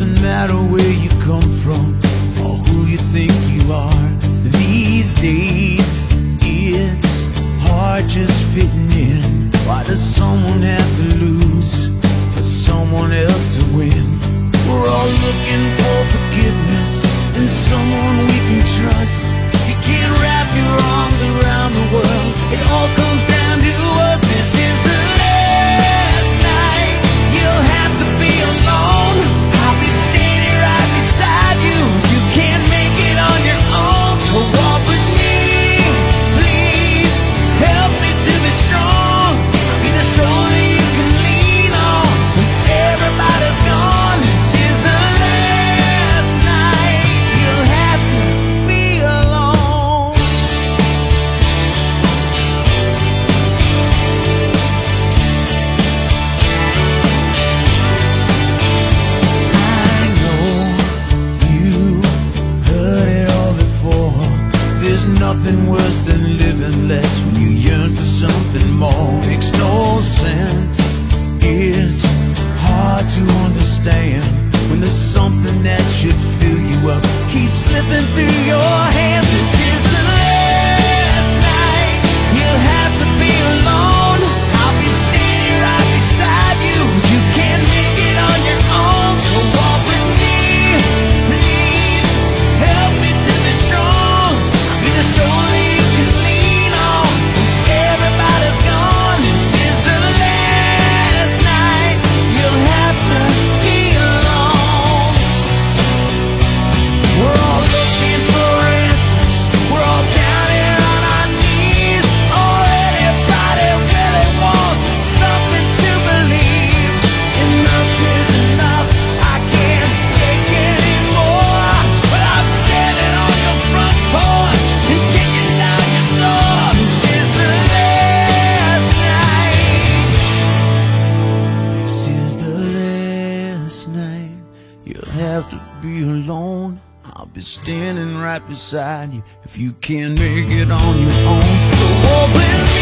doesn't matter where you come from or who you think you are. These days it's hard just fitting in. Why does someone have to lose for someone else to win? We're all looking for forgiveness and someone we can trust. You can't wrap your arms around the world. It all comes down to us. This is the last night. You'll have to be alone. I'll be standing right beside you if you can't make it on your own. So walk with me, please. Help me to be strong. I'll be the shoulder you can lean on when everybody's gone. This is the last night. You'll have to be alone. I know you heard it all before. There's nothing worse than living less when you yearn for something more. Makes no sense. It's hard to understand when there's something that should fill you up keeps slipping through your hands. This is the last night. You'll have to be alone. I'll be standing right beside you if you can't make it on your own. So walk with me, please. Help me to be strong. I'll be the shoulder you can lean on when everybody's gone. This is the last night. You'll have to be alone. We're all looking for answers. We're all down here on our knees. All anybody really wants is something to believe. Enough is enough. I can't take anymore. But I'm standing on your front porch and kicking down your door. This is the last night. This is the last night. You'll have to be alone. I'll be standing right beside you if you can't make it on your own. So open